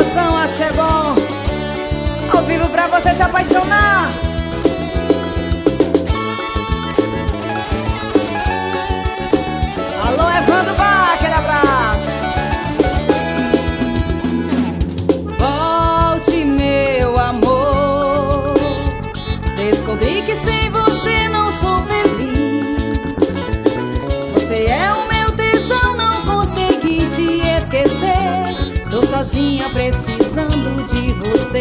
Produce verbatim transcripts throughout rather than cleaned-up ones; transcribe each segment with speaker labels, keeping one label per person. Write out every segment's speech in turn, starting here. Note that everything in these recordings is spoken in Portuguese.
Speaker 1: forrozão, axé bom, ao vivo pra você se apaixonar. Alô, Evandro Bar, aquele abraço. Volte, meu amor, descobri que sem você não sou feliz. Você é o meu tesão, não consegui te esquecer. Estou sozinha precisando de você.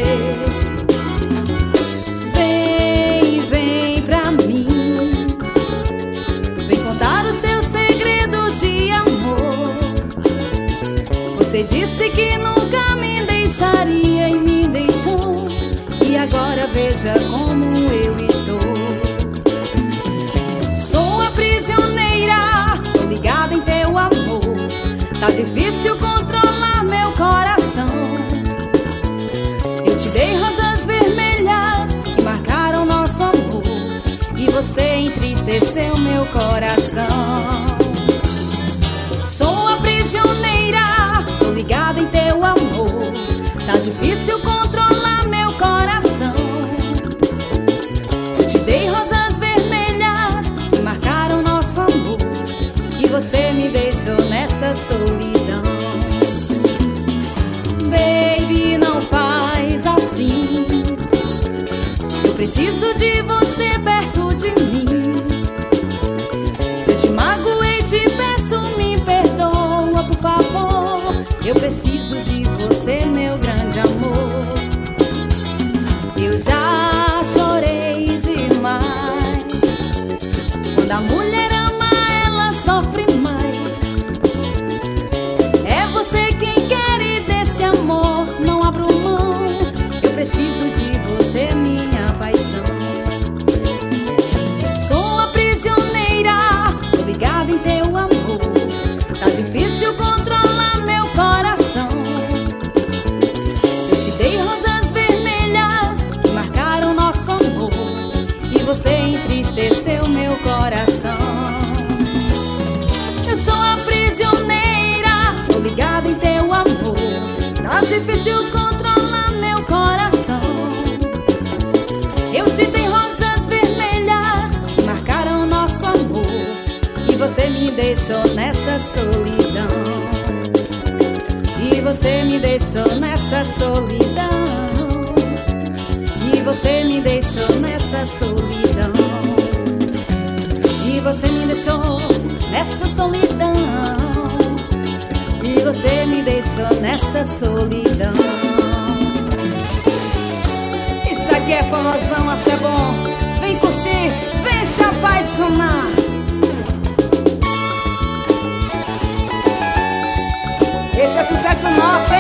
Speaker 1: Vem, vem pra mim, vem contar os teus segredos de amor. Você disse que nunca me deixaria e me deixou. E agora veja como eu estou. Sou a prisioneira, tô ligada em teu amor. Tá difícil controlar meu coração. Eu te dei rosas vermelhas que marcaram nosso amor, e você entristeceu meu coração. Sou a prisioneira, tô ligada em teu amor. Tá difícil controlar meu coração. Eu te dei rosas vermelhas que marcaram nosso amor, e você me deixou nessa solidão. Baby, não faz assim. Eu preciso de você perto de mim. Se eu te magoei, te peço, me perdoa, por favor. Eu preciso de você, meu grande amor. Eu já chorei demais. Quando a mulher ama, ela sofre mais. É você quem quer, e desse amor não abro mão. Eu preciso de você, minha paixão. Sou a prisioneira, tô ligada em teu amor. Tá difícil controlar meu coração. Eu te dei rosas vermelhas que marcaram nosso amor, e você entristeceu meu coração. Eu sou a prisioneira, tô ligada em teu amor. Tá difícil controlar meu coração. Eu te dei rosas vermelhas que marcaram nosso amor, e você me deixou nessa solidão. E você me deixou nessa solidão. E você me deixou nessa solidão. E você me deixou nessa solidão. E você me deixou nessa solidão. Isso aqui é forrozão, axé bom. Vem curtir, vem se apaixonar. Esse é sucesso nosso,